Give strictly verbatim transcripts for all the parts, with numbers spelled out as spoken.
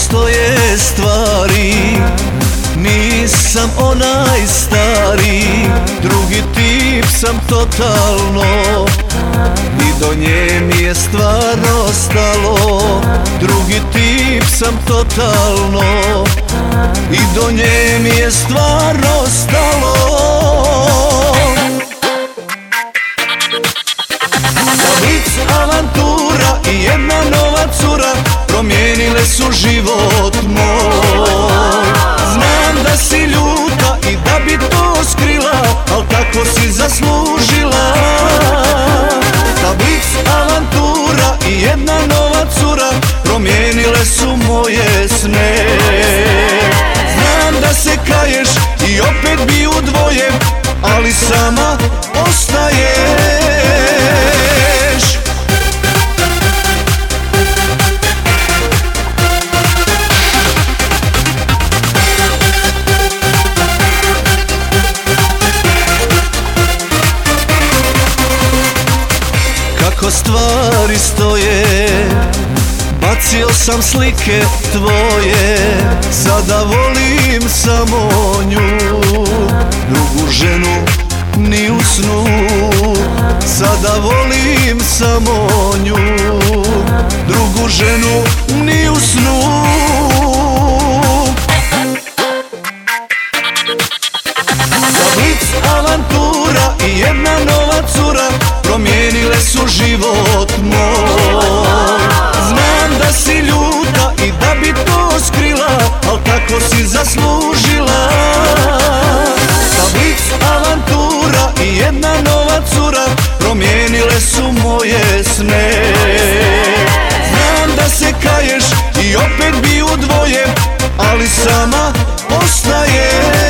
postoje stvari, nisam onaj stari. Drugi tip sam totalno i do nje mi je stvarno stalo. Drugi tip sam totalno i do nje mi je stvarno stalo. Blic avantura i jedna nova cura promijenile su život moj. Znam da si ljuta i da bi to skrila, al tako si zaslužila. Ta blic avantura i jedna nova cura promijenile su moje sne. Znam da se kaješ i opet bi u dvoje, ali sama ostaješ. Kako stvari stoje, bacio sam slike tvoje. Sada volim samo nju, drugu ženu ni u snu. Sada volim samo nju, drugu ženu ni u snu. Blic avantura i jedna nova cura promijenile su život moj. Znam da si ljuta i da bi to skrila, al tako si zaslužila. Ta blic avantura i jedna nova cura promijenile su moje sne. Znam da se kaješ i opet bi u dvoje, ali sama ostaješ.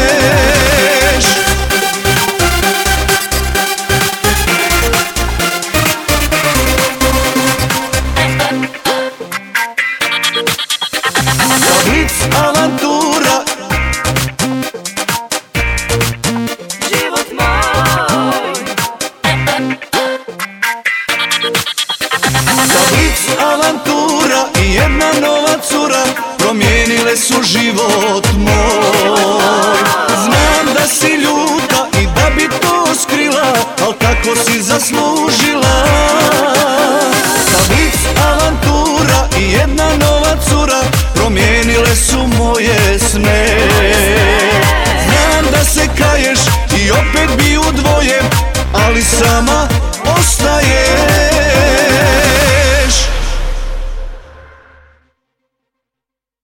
Blic avantura, život moj. blic avantura i jedna nova cura promijenile su život moj. Znam da si ljuta i da bi to skrila, al tako si zaslužila. Ta blic avantura i jedna nova cura promijenile su moje sne. Znam da se kaješ i opet bi u dvoje, ali sama